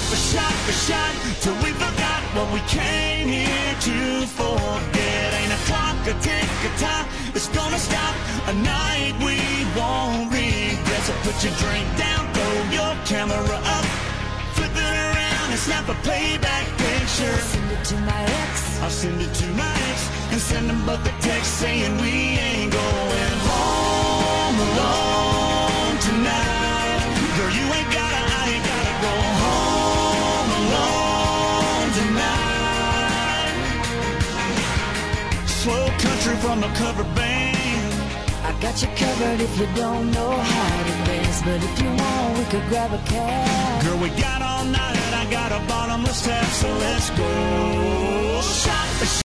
for shot, till we forgot what we came here to forget. Ain't a clock, a tick, a tock, it's gonna stop a night we won't regret. So put your drink down, throw your camera up, flip it around and snap a playback picture. Send it to my ex. I'll send it to my ex and send them both a text saying we ain't going home alone tonight. Girl, you ain't gotta, I ain't gotta go home alone tonight. Slow country from a cover band. I got you covered if you don't know how to dance, but if you want, we could grab a cab. Girl, we got all night, I got a bottomless tap, so let's go. Shot for shot.